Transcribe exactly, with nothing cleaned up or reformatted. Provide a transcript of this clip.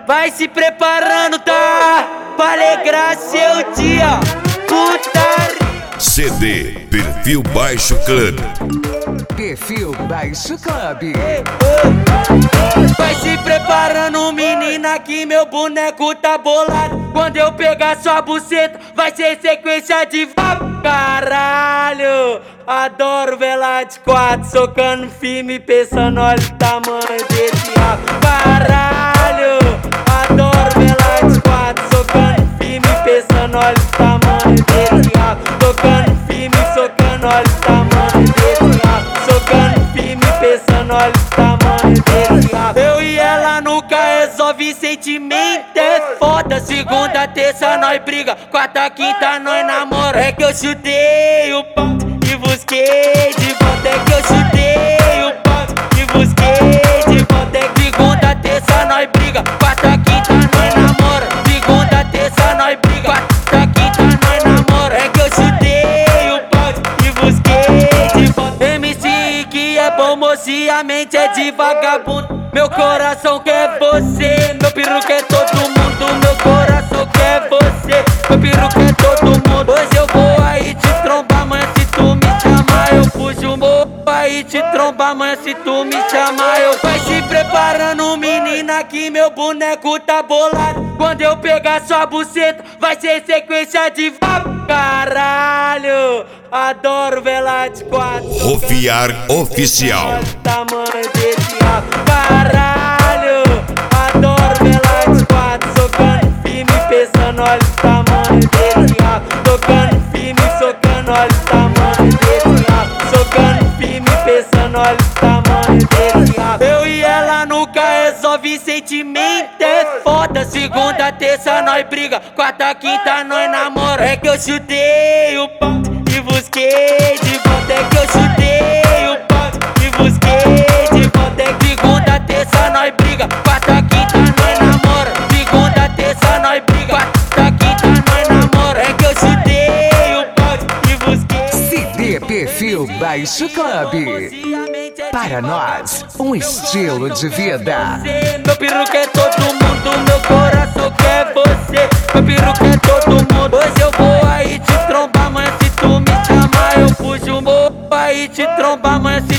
Vai se preparando, tá? Pra alegrar seu dia. Putaria. C D Perfil Baixo Club. Perfil Baixo Club. Vai se preparando, menina, que meu boneco tá bolado. Quando eu pegar sua buceta, vai ser sequência de vapo. Caralho, adoro vela de quatro, socando firme, pensando, olha o tamanho desse rabo. Caralho, adoro vela de quatro, socando firme, pensando, olha o tamanho desse rabo. Tocando firme, socando, olha o tamanho desse rabo. Socando firme, pensando, olha o tamanho desse rabo. Eu e ela nunca resolve sentimento, é foda. Segunda, terça, nós briga. Quarta, quinta, nós namora. É que eu chutei o pau e busquei de volta. É que eu chutei o pau e busquei de volta. É que segunda, terça, nós briga. Quarta, quinta, nós namora. Segunda, terça, nós briga. Quarta, quinta, nós namora. É que eu chutei o pau e busquei de volta. M C que é bom, moço, e a mente é de vagabundo. Meu coração quer você, meu peru quer todo mundo. Meu coração quer você, meu peru quer todo mundo. Hoje eu vou aí te trombar, mas se tu me chamar eu fujo. Vou aí te trombar, mas se tu me chamar eu. Vai se preparando, menina, que meu boneco tá bolado. Quando eu pegar sua buceta, vai ser sequência de vapo. Caralho, adoro vela de quatro. Rofiar Oficial. Olha o tamanho desse rabo. Caralho, adoro vela de quatro, socando firme, pensando, olha o tamanho desse rabo. Tocando firme, socando, olha o tamanho desse rabo. Socando firme, pensando, olha o tamanho desse rabo. Eu e ela nunca resolve sentimento, é foda. Segunda, terça, nós briga. Quarta, quinta, nós namora. É que eu chutei o pau e busquei de volta. É que eu chutei o pau e busquei de volta. É que segunda, terça, nós briga. Quarta, quinta, nós namora. Segunda, terça, nós briga. Quarta, quinta, nós namora. É que eu chutei o pau e busquei. C D Perfil Baixo Club. Para nós, um estilo de vida. Meu peru quer todo mundo, meu coração quer você. Meu peru quer todo mundo. Hoje eu vou aí te trombar, mas se tu me chamar eu fujo. Vou aí te trombar, mas se